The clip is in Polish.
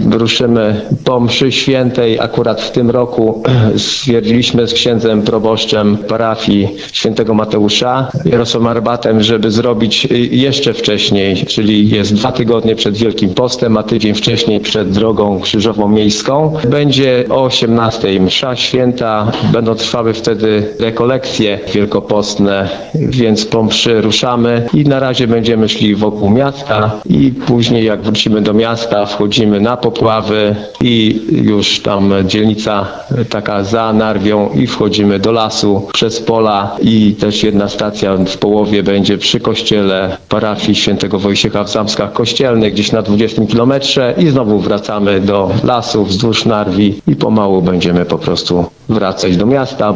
wyruszymy po mszy świętej. Akurat w tym roku stwierdziliśmy z księdzem proboszczem parafii świętego Mateusza Jarosławem Arbatem, żeby zrobić jeszcze wcześniej, czyli jest 2 tygodnie przed Wielkim Postem, a tydzień wcześniej przed Drogą Krzyżową Miejską. Będzie o 18:00 msza święta, będą trwały wtedy rekolekcje wielkopostne, więc po mszy ruszamy i na razie będziemy szli wokół miasta i później jak wrócimy do miasta, wchodzimy na Popławy i już tam dzielnica taka za Narwią i wchodzimy do lasu przez pola i też jedna stacja w połowie będzie przy kościele parafii świętego Wojciecha w Zamskach Kościelnych, gdzieś na 20 kilometrze i znowu wracamy do lasu wzdłuż Narwi i pomału będziemy po prostu wracać do miasta.